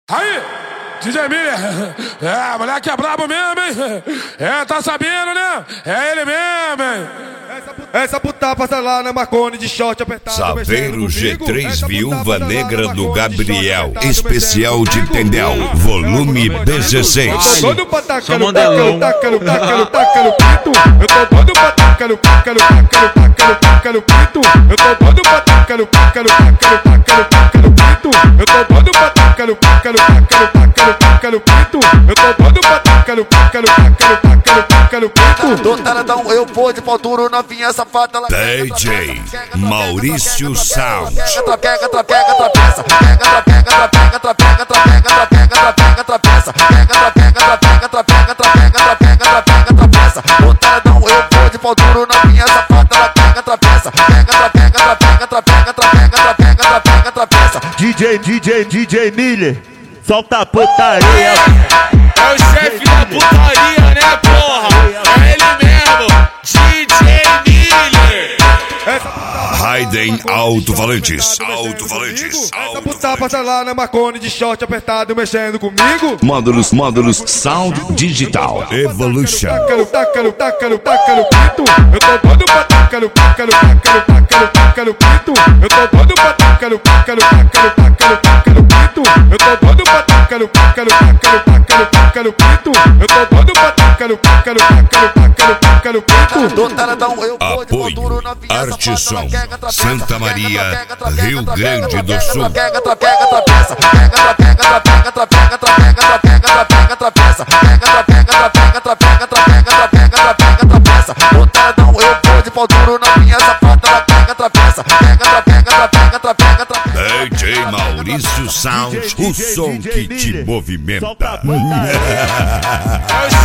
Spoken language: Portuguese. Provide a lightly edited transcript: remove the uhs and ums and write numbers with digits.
Aí, DJ Miller, moleque é brabo mesmo, hein? Tá sabendo, né? É ele mesmo, hein? Essa puta passa lá na Marconi de short apertado. Saveiro G3 Viúva Negra do Gabriel, especial de Tendel, volume 16. Eu tô todo pra tacar no pito. Eu tô todo pra tacar no pito. Eu tô todo pra tacar no pito. Eu tô todo pra tacar no pito. Eu tô todo pra tacar no pito. Do taradão eu vou de pau duro, novinha safada. DJ Maurício Sound. Pega, tropeça. Pega, tropeça. Do taradão eu vou de pau duro, novinha safada. Pega, tropeça. Tropeça. DJ Miller, solta a putaria. É o chefe da putaria, né, porra? É ele mesmo, DJ Miller. Raiden Alto-Falantes. Essa puta passa lá na Marconi de short apertado mexendo comigo. Módulos Sound Digital Evolution. Taca no pito. Eu tô todo pra tacar no pito. Eu tô todo pra tacar no pito. Eu tô todo pra tacar no pito. Eu tô todo pra tacar no pito. Do taradão eu vou de pau Apoio duro, novinha Arte safada. Som Santa Maria, Rio Grande do Sul. Tropeça. Do taradão eu vou de pau duro, novinha safada. Pega, tropeça. DJ Maurício Sound, o som que te movimenta. Solta a putaria. É o